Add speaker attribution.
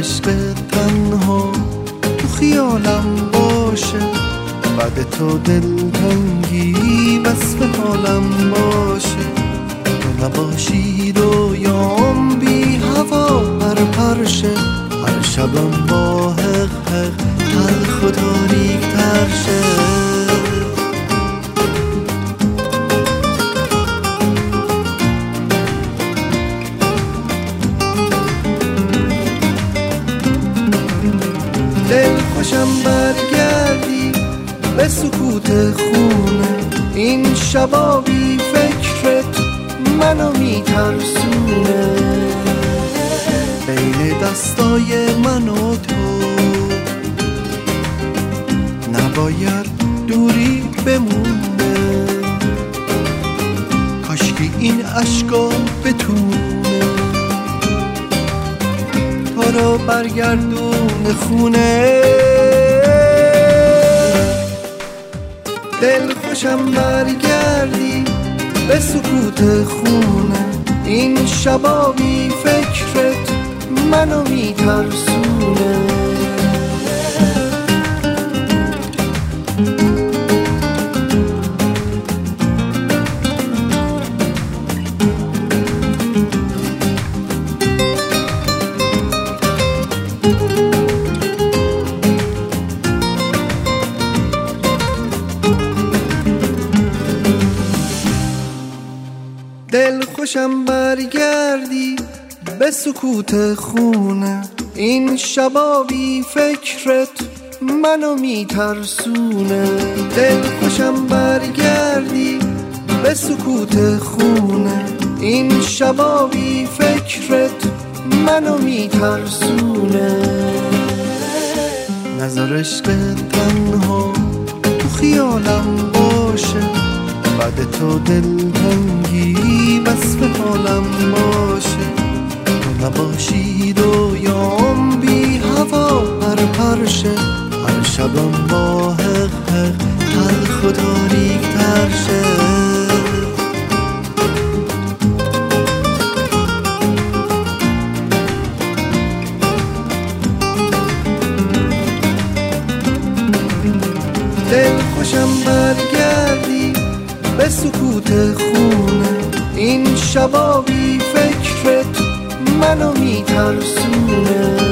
Speaker 1: عشق تنها تو خیالم باشه، بعد تو دلتنگی وصف حالم باشه. تو نباشی رویام بی هوا پرشه، هر شبم با حق تلخ و تاریک تر شه. دل خوشم برگردی به سکوت خونه، این شبا بی فکرت منو میترسونه. بین دستای من و تو نباید دوری بمونه، کاشکی این عشقا بتونه تو رو برگردون خونه. دل خوشم برگردی به سکوت خونه، این شبا بی فکرت منو میترسونه. دل خوشم برگردی به سکوت خونه، این شبا بی فکرت منو میترسونه. دل خوشم برگردی به سکوت خونه، این شبا بی فکرت منو میترسونه. نظر عشق تنها تو خیالم باشه، بعد تو دلتنگی وصف حالم باشه. تو نباشی رویام بی هوا پرشه، هر شبم با حق تلخ و تاریک تر شه. دل خوشم برگردی به سکوت خونه، این شبا بی فکرت منو میترسونه.